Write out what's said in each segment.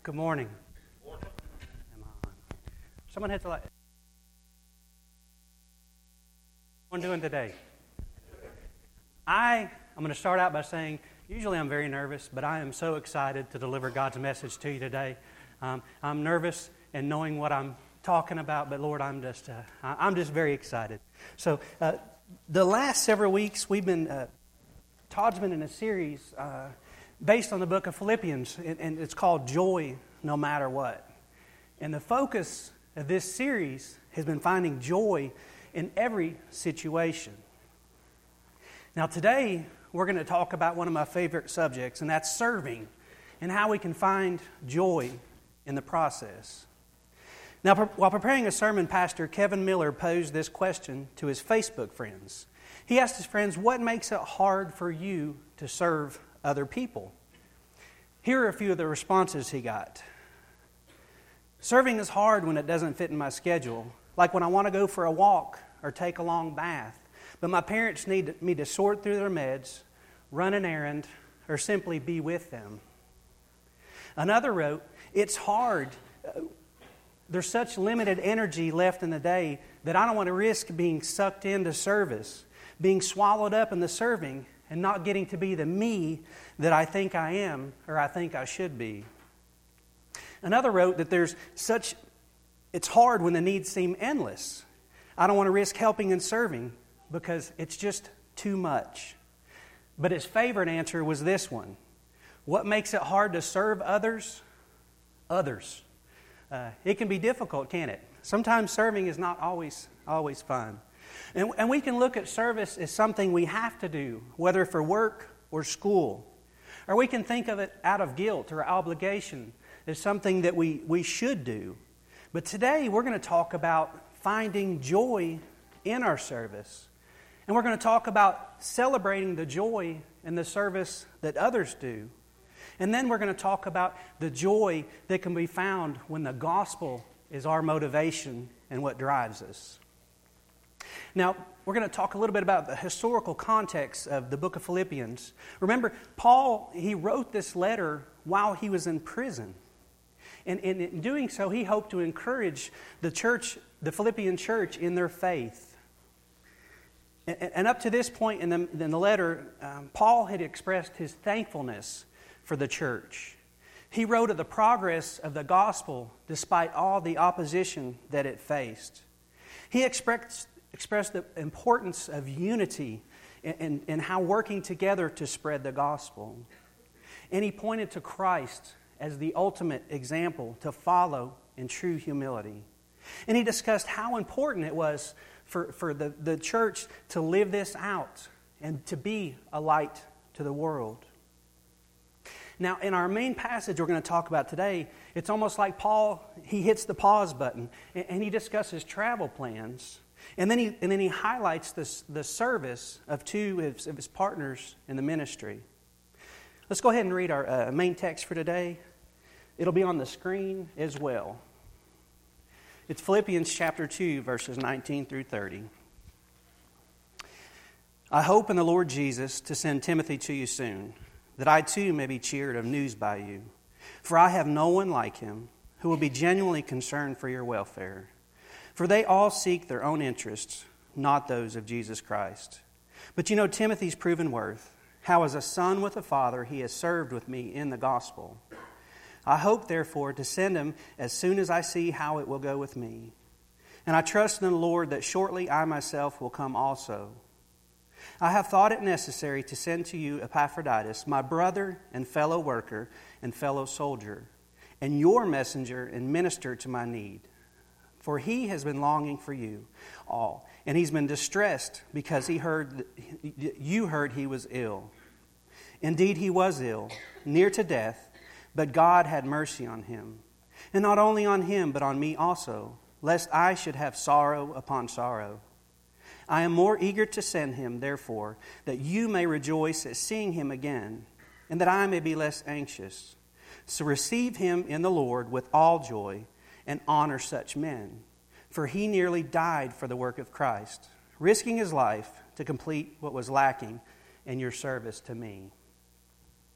Good morning. Am I on? Someone hit the light. What am I doing today? I'm going to start out by saying, usually I'm very nervous, but I am so excited to deliver God's message to you today. I'm nervous in knowing what I'm talking about, but Lord, I'm just very excited. So the last several weeks, Todd's been in a series based on the book of Philippians, and it's called Joy No Matter What. And the focus of this series has been finding joy in every situation. Now today, we're going to talk about one of my favorite subjects, and that's serving, and how we can find joy in the process. Now, while preparing a sermon, Pastor Kevin Miller posed this question to his Facebook friends. He asked his friends, what makes it hard for you to serve other people? Here are a few of the responses he got. Serving is hard when it doesn't fit in my schedule, like when I want to go for a walk or take a long bath, but my parents need me to sort through their meds, run an errand, or simply be with them. Another wrote, it's hard. There's such limited energy left in the day that I don't want to risk being sucked into service, being swallowed up in the serving, and not getting to be the me that I think I am or I think I should be. Another wrote that it's hard when the needs seem endless. I don't want to risk helping and serving because it's just too much. But his favorite answer was this one. What makes it hard to serve others? Others. It can be difficult, can't it? Sometimes serving is not always fun. And we can look at service as something we have to do, whether for work or school. Or we can think of it out of guilt or obligation as something that we should do. But today we're going to talk about finding joy in our service. And we're going to talk about celebrating the joy in the service that others do. And then we're going to talk about the joy that can be found when the gospel is our motivation and what drives us. Now, we're going to talk a little bit about the historical context of the book of Philippians. Remember, Paul, he wrote this letter while he was in prison. And in doing so, he hoped to encourage the Philippian church in their faith. And up to this point in the letter, Paul had expressed his thankfulness for the church. He wrote of the progress of the gospel despite all the opposition that it faced. He expressed the importance of unity and how working together to spread the gospel. And he pointed to Christ as the ultimate example to follow in true humility. And he discussed how important it was for the church to live this out and to be a light to the world. Now, in our main passage we're going to talk about today, it's almost like Paul, he hits the pause button and he discusses travel plans. And then he highlights the service of two of his partners in the ministry. Let's go ahead and read our main text for today. It'll be on the screen as well. It's Philippians chapter 2, verses 19 through 30. I hope in the Lord Jesus to send Timothy to you soon, that I too may be cheered of news by you. For I have no one like him who will be genuinely concerned for your welfare. For they all seek their own interests, not those of Jesus Christ. But you know Timothy's proven worth, how as a son with a father he has served with me in the gospel. I hope, therefore, to send him as soon as I see how it will go with me. And I trust in the Lord that shortly I myself will come also. I have thought it necessary to send to you Epaphroditus, my brother and fellow worker and fellow soldier, and your messenger and minister to my need. For he has been longing for you all, and he's been distressed because you heard he was ill. Indeed, he was ill, near to death, but God had mercy on him. And not only on him, but on me also, lest I should have sorrow upon sorrow. I am more eager to send him, therefore, that you may rejoice at seeing him again, and that I may be less anxious. So receive him in the Lord with all joy, and honor such men. For he nearly died for the work of Christ, risking his life to complete what was lacking in your service to me.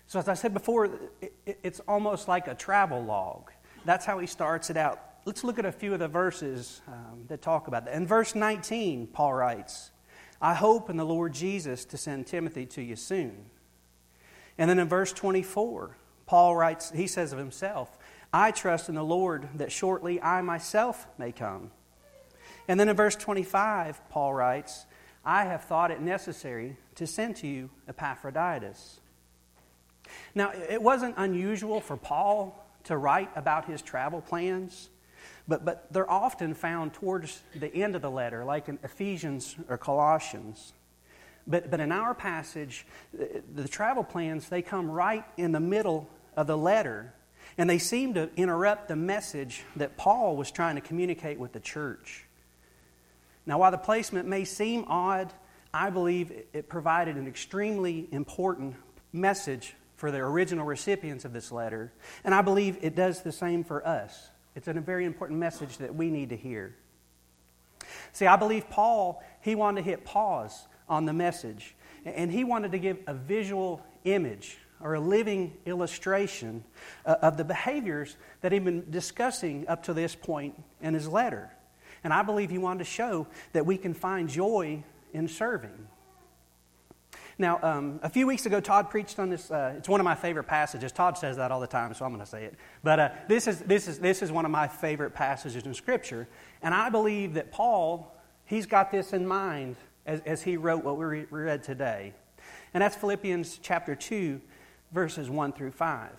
So as I said before, it's almost like a travel log. That's how he starts it out. Let's look at a few of the verses that talk about that. In verse 19, Paul writes, I hope in the Lord Jesus to send Timothy to you soon. And then in verse 24, Paul writes, he says of himself, I trust in the Lord that shortly I myself may come. And then in verse 25, Paul writes, I have thought it necessary to send to you Epaphroditus. Now, it wasn't unusual for Paul to write about his travel plans, but they're often found towards the end of the letter, like in Ephesians or Colossians. But in our passage, the travel plans, they come right in the middle of the letter, and they seem to interrupt the message that Paul was trying to communicate with the church. Now, while the placement may seem odd, I believe it provided an extremely important message for the original recipients of this letter, and I believe it does the same for us. It's a very important message that we need to hear. See, I believe Paul, he wanted to hit pause on the message, and he wanted to give a visual image or a living illustration of the behaviors that he'd been discussing up to this point in his letter. And I believe he wanted to show that we can find joy in serving. Now, a few weeks ago, Todd preached on this. It's one of my favorite passages. Todd says that all the time, so I'm going to say it. But this is one of my favorite passages in Scripture. And I believe that Paul, he's got this in mind as he wrote what we read today. And that's Philippians chapter 2, verses 1 through 5.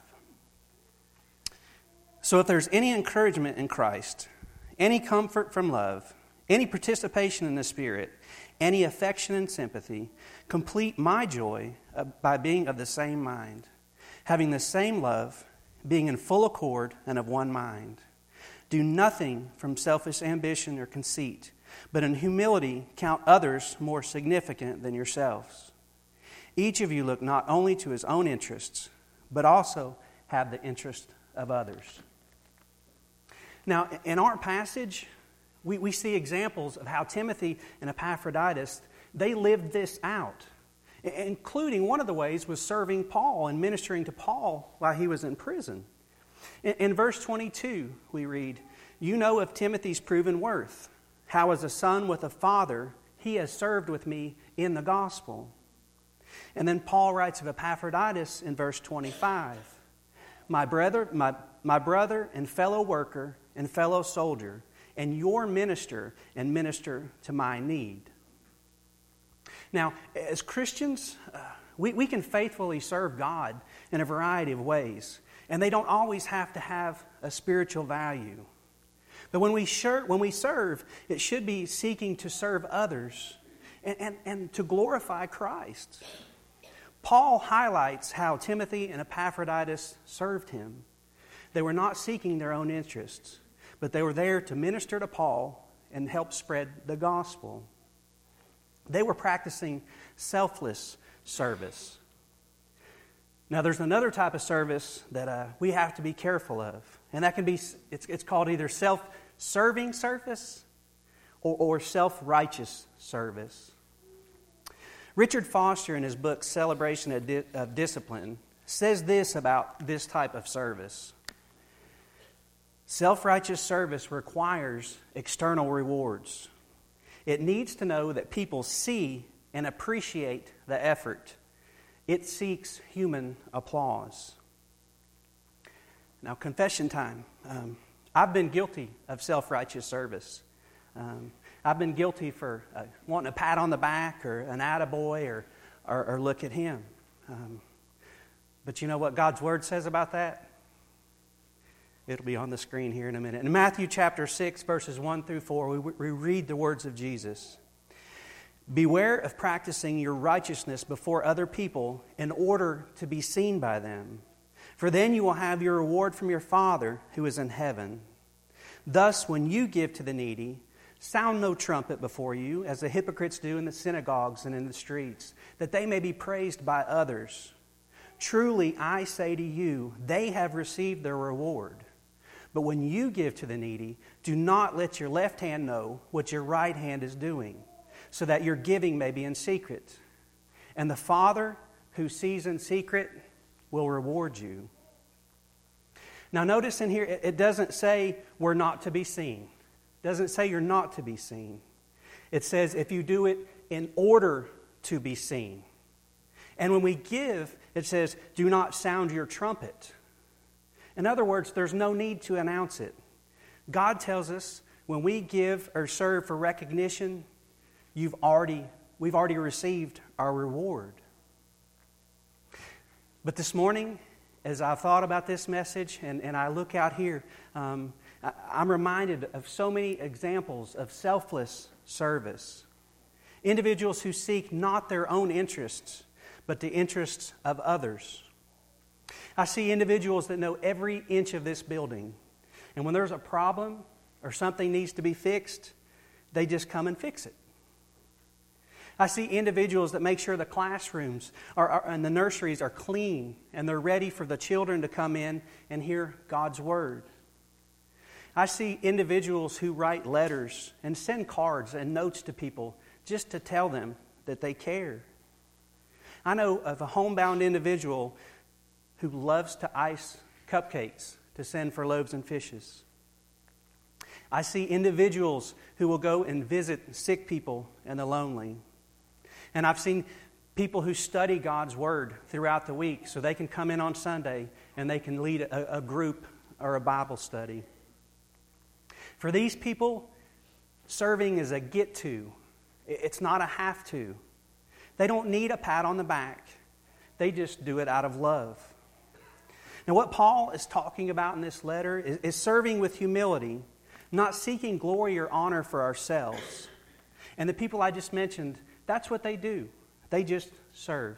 So if there's any encouragement in Christ, any comfort from love, any participation in the Spirit, any affection and sympathy, complete my joy by being of the same mind, having the same love, being in full accord and of one mind. Do nothing from selfish ambition or conceit, but in humility count others more significant than yourselves. Each of you look not only to his own interests, but also have the interest of others. Now, in our passage, we see examples of how Timothy and Epaphroditus, they lived this out, including one of the ways was serving Paul and ministering to Paul while he was in prison. In verse 22, we read, You know of Timothy's proven worth, how as a son with a father he has served with me in the gospel. And then Paul writes of Epaphroditus in verse 25, My brother and fellow worker and fellow soldier, and your minister and minister to my need. Now, as Christians, we can faithfully serve God in a variety of ways, and they don't always have to have a spiritual value. But when we serve, it should be seeking to serve others and to glorify Christ. Paul highlights how Timothy and Epaphroditus served him. They were not seeking their own interests, but they were there to minister to Paul and help spread the gospel. They were practicing selfless service. Now, there's another type of service that we have to be careful of, and that can be, it's called either self-serving service or self-righteous service. Richard Foster, in his book Celebration of Discipline, says this about this type of service. Self-righteous service requires external rewards. It needs to know that people see and appreciate the effort. It seeks human applause. Now, confession time. I've been guilty of self-righteous service. I've been guilty for wanting a pat on the back or an attaboy or look at him. But you know what God's Word says about that? It'll be on the screen here in a minute. In Matthew chapter 6, verses 1 through 4, we read the words of Jesus. Beware of practicing your righteousness before other people in order to be seen by them. For then you will have your reward from your Father who is in heaven. Thus, when you give to the needy, sound no trumpet before you, as the hypocrites do in the synagogues and in the streets, that they may be praised by others. Truly, I say to you, they have received their reward. But when you give to the needy, do not let your left hand know what your right hand is doing, so that your giving may be in secret. And the Father who sees in secret will reward you. Now notice in here, it doesn't say we're not to be seen. It doesn't say you're not to be seen. It says if you do it in order to be seen. And when we give, it says, do not sound your trumpet. In other words, there's no need to announce it. God tells us when we give or serve for recognition, we've already received our reward. But this morning, as I thought about this message and I look out here, I'm reminded of so many examples of selfless service. Individuals who seek not their own interests, but the interests of others. I see individuals that know every inch of this building. And when there's a problem or something needs to be fixed, they just come and fix it. I see individuals that make sure the classrooms and the nurseries are clean and they're ready for the children to come in and hear God's Word. I see individuals who write letters and send cards and notes to people just to tell them that they care. I know of a homebound individual who loves to ice cupcakes to send for loaves and fishes. I see individuals who will go and visit sick people and the lonely. And I've seen people who study God's Word throughout the week so they can come in on Sunday and they can lead a group or a Bible study. For these people, serving is a get to. It's not a have to. They don't need a pat on the back. They just do it out of love. Now, what Paul is talking about in this letter is serving with humility, not seeking glory or honor for ourselves. And the people I just mentioned, that's what they do. They just serve.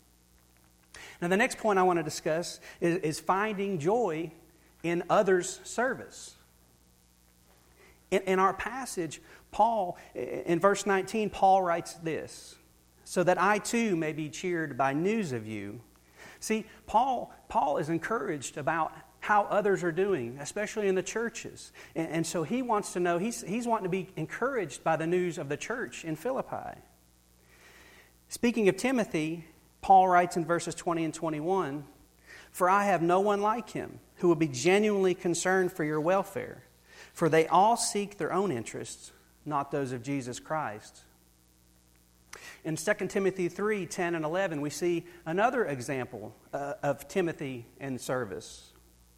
Now, the next point I want to discuss is finding joy in others' service. In our passage, Paul, in verse 19, Paul writes this, so that I too may be cheered by news of you. See, Paul is encouraged about how others are doing, especially in the churches. And so he wants to know, he's wanting to be encouraged by the news of the church in Philippi. Speaking of Timothy, Paul writes in verses 20 and 21, for I have no one like him who will be genuinely concerned for your welfare, for they all seek their own interests, not those of Jesus Christ. In 2 Timothy 3, 10 and 11, we see another example of Timothy in service.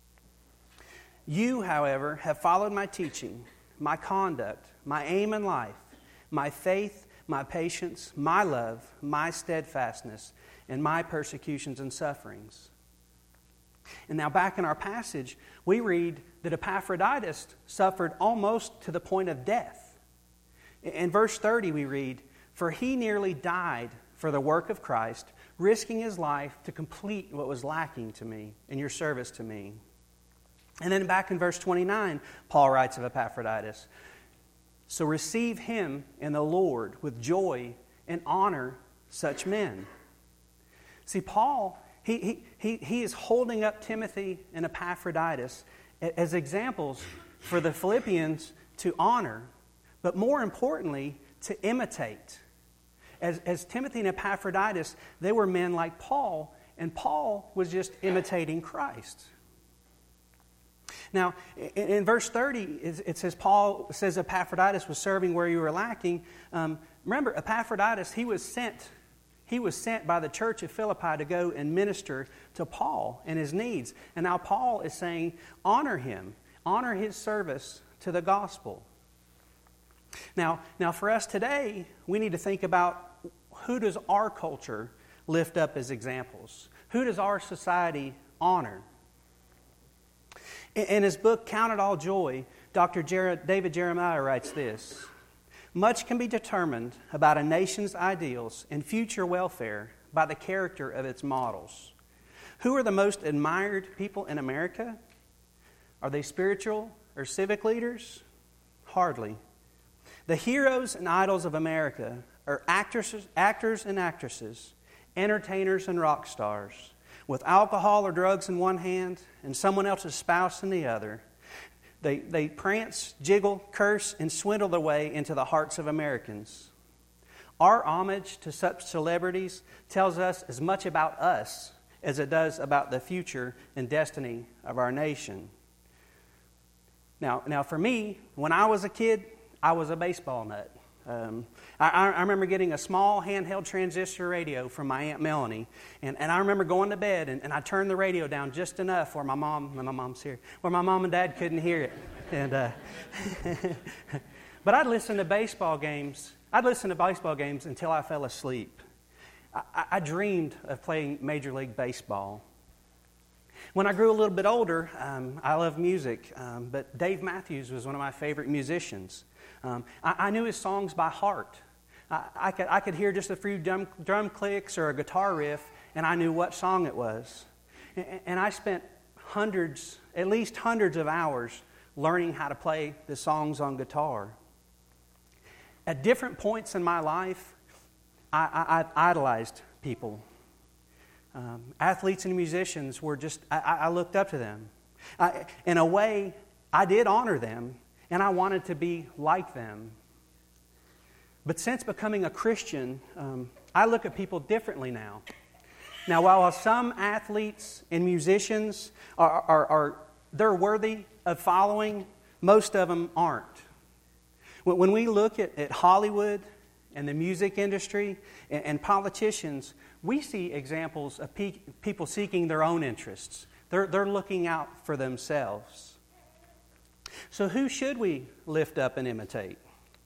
You, however, have followed my teaching, my conduct, my aim in life, my faith, my patience, my love, my steadfastness, and my persecutions and sufferings. And now back in our passage, we read that Epaphroditus suffered almost to the point of death. In verse 30 we read, for he nearly died for the work of Christ, risking his life to complete what was lacking to me in your service to me. And then back in verse 29, Paul writes of Epaphroditus, so receive him in the Lord with joy and honor such men. See, Paul, he is holding up Timothy and Epaphroditus as examples for the Philippians to honor, but more importantly, to imitate. As Timothy and Epaphroditus, they were men like Paul, and Paul was just imitating Christ. Now, in verse 30, it says, Paul says Epaphroditus was serving where you were lacking. Remember, Epaphroditus, he was sent by the church of Philippi to go and minister to Paul and his needs. And now Paul is saying, honor him, honor his service to the gospel. Now for us today, we need to think about who does our culture lift up as examples? Who does our society honor? In his book, Count It All Joy, Dr. David Jeremiah writes this, much can be determined about a nation's ideals and future welfare by the character of its models. Who are the most admired people in America? Are they spiritual or civic leaders? Hardly. The heroes and idols of America are actors and actresses, entertainers and rock stars, with alcohol or drugs in one hand and someone else's spouse in the other. They prance, jiggle, curse, and swindle their way into the hearts of Americans. Our homage to such celebrities tells us as much about us as it does about the future and destiny of our nation. Now for me, when I was a kid, I was a baseball nut. I remember getting a small handheld transistor radio from my Aunt Melanie, and I remember going to bed, and I turned the radio down just enough where my mom and Dad couldn't hear it. And but I'd listen to baseball games. Until I fell asleep. I dreamed of playing Major League Baseball. When I grew a little bit older, I loved music, but Dave Matthews was one of my favorite musicians. I knew his songs by heart. I could hear just a few drum clicks or a guitar riff, and I knew what song it was. And I spent at least hundreds of hours learning how to play the songs on guitar. At different points in my life, I idolized people. Athletes and musicians were I looked up to them. In a way, I did honor them, and I wanted to be like them. But since becoming a Christian, I look at people differently now. Now, while some athletes and musicians they're worthy of following, most of them aren't. When we look at Hollywood and the music industry and politicians, we see examples of people seeking their own interests. They're looking out for themselves. So who should we lift up and imitate?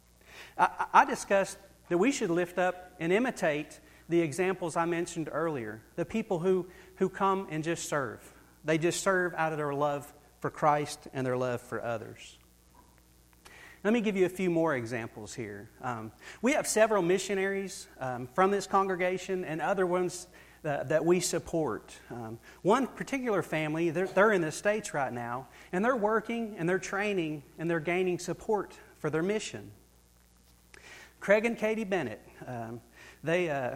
I discussed that we should lift up and imitate the examples I mentioned earlier, the people who come and just serve. They just serve out of their love for Christ and their love for others. Let me give you a few more examples here. We have several missionaries from this congregation and other ones that we support. One particular family, they're in the States right now, and they're working and they're training and they're gaining support for their mission. Craig and Katie Bennett, they've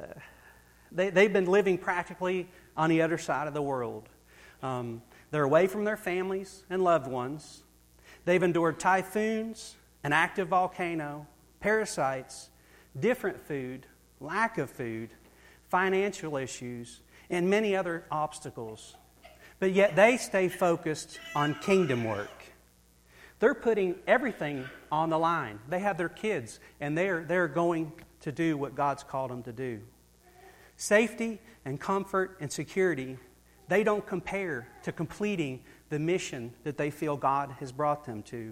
been living practically on the other side of the world. They're away from their families and loved ones. They've endured typhoons, an active volcano, parasites, different food, lack of food, financial issues, and many other obstacles. But yet they stay focused on kingdom work. They're putting everything on the line. They have their kids, and they're going to do what God's called them to do. Safety and comfort and security, they don't compare to completing the mission that they feel God has brought them to.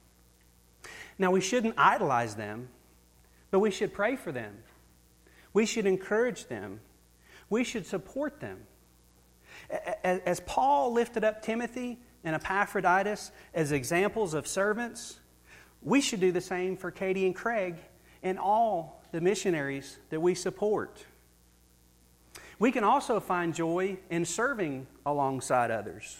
Now, we shouldn't idolize them, but we should pray for them. We should encourage them. We should support them. As Paul lifted up Timothy and Epaphroditus as examples of servants, we should do the same for Katie and Craig and all the missionaries that we support. We can also find joy in serving alongside others.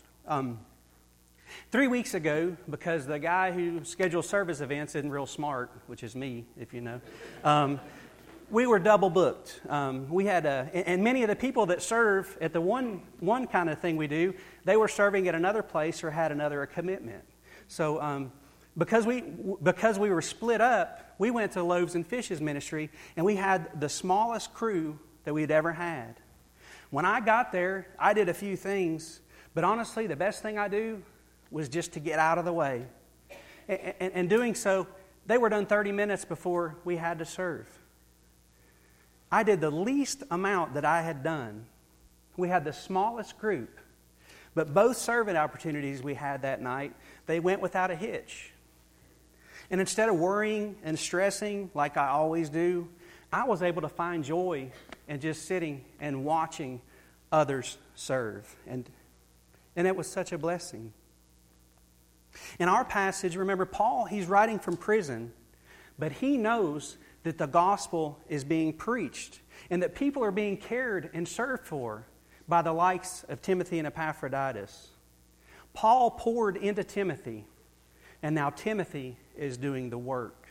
3 weeks ago, because the guy who schedules service events isn't real smart, which is me, if you know, we were double booked. We had and many of the people that serve at the one kind of thing we do, they were serving at another place or had another commitment. So because we were split up, we went to Loaves and Fishes ministry, and we had the smallest crew that we'd ever had. When I got there, I did a few things, but honestly, the best thing I do was just to get out of the way. And doing so, they were done 30 minutes before we had to serve. I did the least amount that I had done. We had the smallest group, but both serving opportunities we had that night, they went without a hitch. And instead of worrying and stressing like I always do, I was able to find joy in just sitting and watching others serve. And it was such a blessing. In our passage, remember, Paul, he's writing from prison, but he knows that the gospel is being preached and that people are being cared and served for by the likes of Timothy and Epaphroditus. Paul poured into Timothy, and now Timothy is doing the work.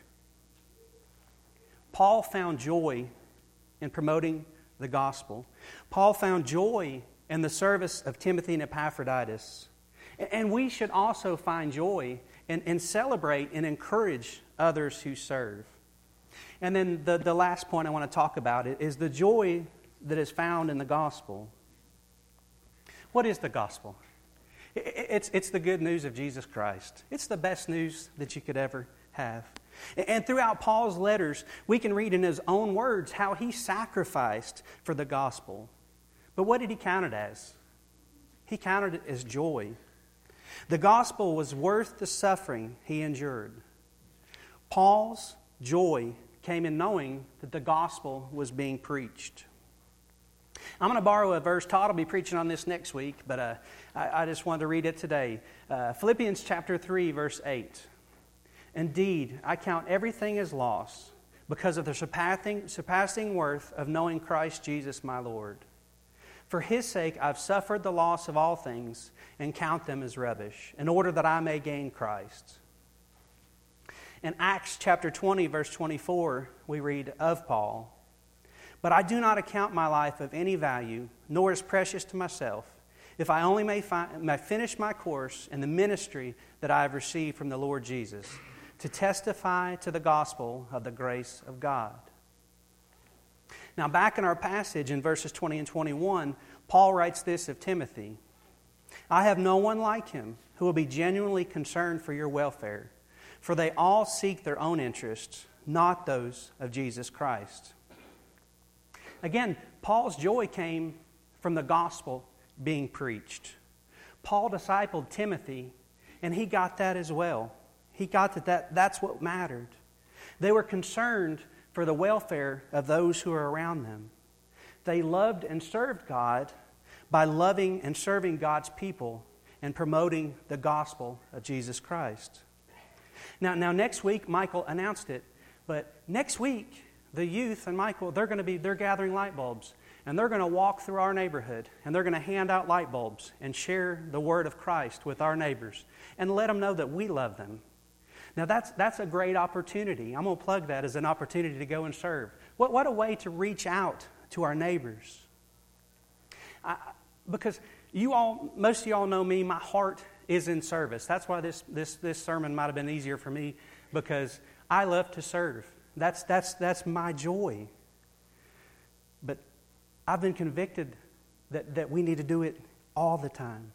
Paul found joy in promoting the gospel. Paul found joy in the service of Timothy and Epaphroditus. And we should also find joy and celebrate and encourage others who serve. And then the last point I want to talk about is the joy that is found in the gospel. What is the gospel? It's the good news of Jesus Christ. It's the best news that you could ever have. And throughout Paul's letters, we can read in his own words how he sacrificed for the gospel. But what did he count it as? He counted it as joy. The gospel was worth the suffering he endured. Paul's joy came in knowing that the gospel was being preached. I'm going to borrow a verse. Todd will be preaching on this next week, but I just wanted to read it today. Philippians chapter 3, verse 8. Indeed, I count everything as loss because of the surpassing worth of knowing Christ Jesus my Lord. For His sake I've suffered the loss of all things and count them as rubbish, in order that I may gain Christ. In Acts chapter 20, verse 24, we read of Paul, but I do not account my life of any value, nor as precious to myself, if I only may finish my course in the ministry that I have received from the Lord Jesus, to testify to the gospel of the grace of God. Now, back in our passage in verses 20 and 21, Paul writes this of Timothy, I have no one like him who will be genuinely concerned for your welfare, for they all seek their own interests, not those of Jesus Christ. Again, Paul's joy came from the gospel being preached. Paul discipled Timothy, and he got that as well. He got that's what mattered. They were concerned for the welfare of those who are around them. They loved and served God by loving and serving God's people and promoting the gospel of Jesus Christ. Now next week, Michael announced it, but next week, the youth and Michael, they're gathering light bulbs, and they're going to walk through our neighborhood, and they're going to hand out light bulbs and share the word of Christ with our neighbors and let them know that we love them. Now that's a great opportunity. I'm going to plug that as an opportunity to go and serve. What a way to reach out to our neighbors. Because most of you all know me, my heart is in service. That's why this sermon might have been easier for me, because I love to serve. That's my joy. But I've been convicted that we need to do it all the time.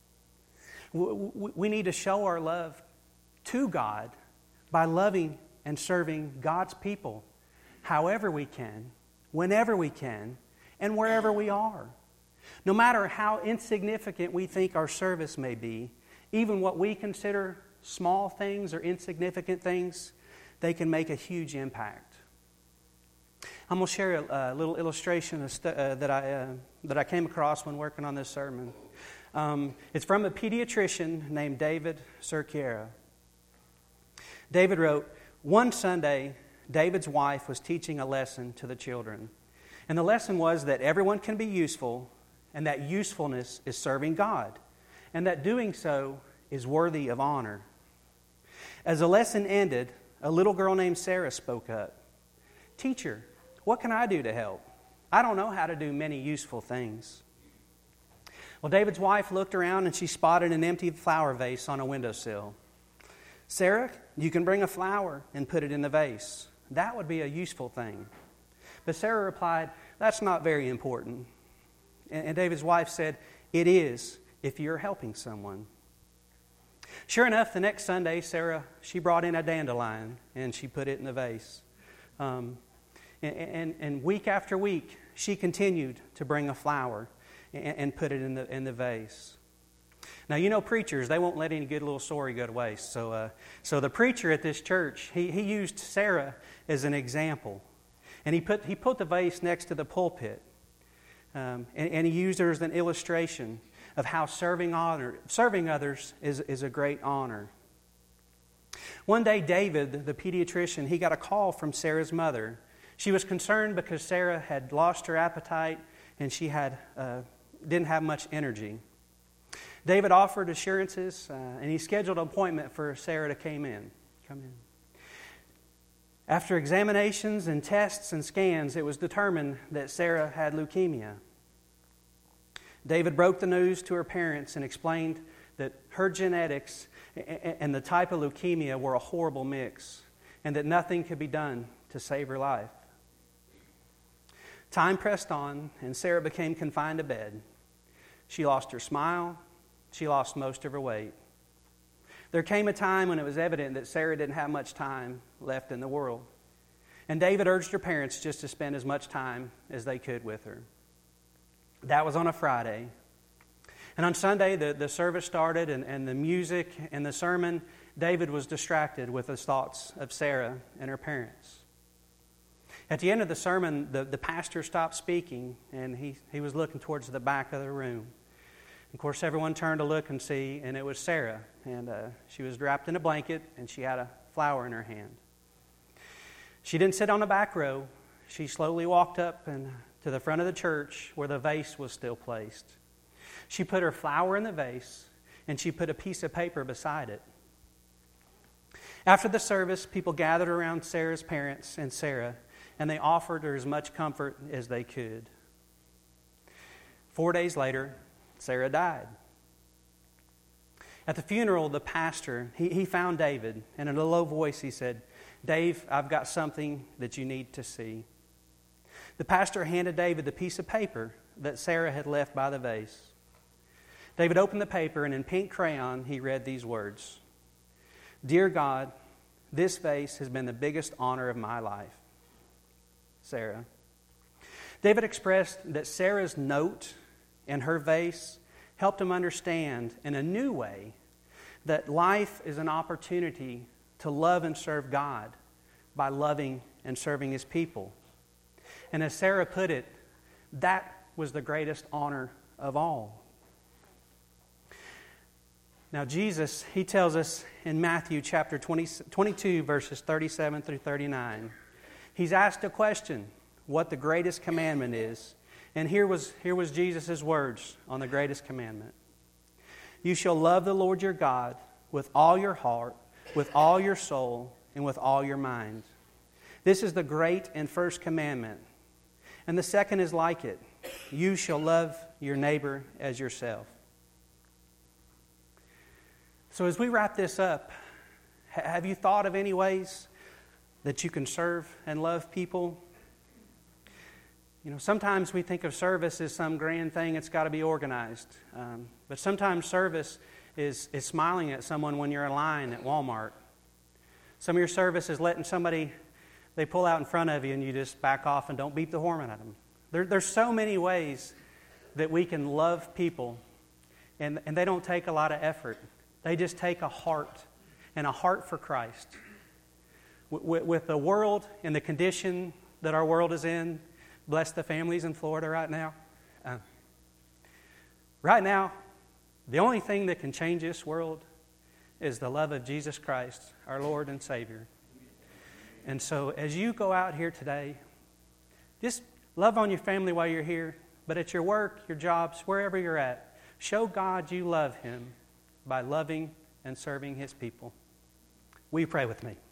We need to show our love to God by loving and serving God's people however we can, whenever we can, and wherever we are. No matter how insignificant we think our service may be, even what we consider small things or insignificant things, they can make a huge impact. I'm going to share a little illustration that I came across when working on this sermon. It's from a pediatrician named David Cerqueira. David wrote, one Sunday, David's wife was teaching a lesson to the children. And the lesson was that everyone can be useful, and that usefulness is serving God, and that doing so is worthy of honor. As the lesson ended, a little girl named Sarah spoke up. Teacher, what can I do to help? I don't know how to do many useful things. Well, David's wife looked around and she spotted an empty flower vase on a windowsill. Sarah, you can bring a flower and put it in the vase. That would be a useful thing. But Sarah replied, that's not very important. And David's wife said, it is if you're helping someone. Sure enough, the next Sunday, Sarah, she brought in a dandelion and she put it in the vase. And week after week, she continued to bring a flower and put it in the vase. Now, you know preachers, they won't let any good little story go to waste. So the preacher at this church, he used Sarah as an example. And he put the vase next to the pulpit. And he used her as an illustration of how serving others is a great honor. One day, David, the pediatrician, he got a call from Sarah's mother. She was concerned because Sarah had lost her appetite and she didn't have much energy. David offered assurances, and he scheduled an appointment for Sarah to come in. After examinations and tests and scans, it was determined that Sarah had leukemia. David broke the news to her parents and explained that her genetics and the type of leukemia were a horrible mix, and that nothing could be done to save her life. Time pressed on, and Sarah became confined to bed. She lost her smile. She lost most of her weight. There came a time when it was evident that Sarah didn't have much time left in the world. And David urged her parents just to spend as much time as they could with her. That was on a Friday. And on Sunday, the service started, and the music and the sermon, David was distracted with his thoughts of Sarah and her parents. At the end of the sermon, the pastor stopped speaking, and he was looking towards the back of the room. Of course, everyone turned to look and see, and it was Sarah. And she was wrapped in a blanket, and she had a flower in her hand. She didn't sit on the back row. She slowly walked up to the front of the church where the vase was still placed. She put her flower in the vase, and she put a piece of paper beside it. After the service, people gathered around Sarah's parents and Sarah, and they offered her as much comfort as they could. 4 days later, Sarah died. At the funeral, the pastor, he found David, and in a low voice he said, "Dave, I've got something that you need to see." The pastor handed David the piece of paper that Sarah had left by the vase. David opened the paper, and in pink crayon, he read these words: "Dear God, this vase has been the biggest honor of my life. Sarah." David expressed that Sarah's note and her vase helped him understand in a new way that life is an opportunity to love and serve God by loving and serving His people. And as Sarah put it, that was the greatest honor of all. Now Jesus, He tells us in Matthew chapter 22, verses 37 through 39, He's asked a question, what the greatest commandment is. And here was Jesus' words on the greatest commandment. "You shall love the Lord your God with all your heart, with all your soul, and with all your mind. This is the great and first commandment. And the second is like it. You shall love your neighbor as yourself." So as we wrap this up, have you thought of any ways that you can serve and love people? You know, sometimes we think of service as some grand thing that's got to be organized. But sometimes service is smiling at someone when you're in line at Walmart. Some of your service is letting somebody, they pull out in front of you and you just back off and don't beep the horn at them. There's so many ways that we can love people, and they don't take a lot of effort. They just take a heart, and a heart for Christ. With the world and the condition that our world is in, bless the families in Florida right now. Right now, the only thing that can change this world is the love of Jesus Christ, our Lord and Savior. And so as you go out here today, just love on your family while you're here, but at your work, your jobs, wherever you're at, show God you love Him by loving and serving His people. Will you pray with me?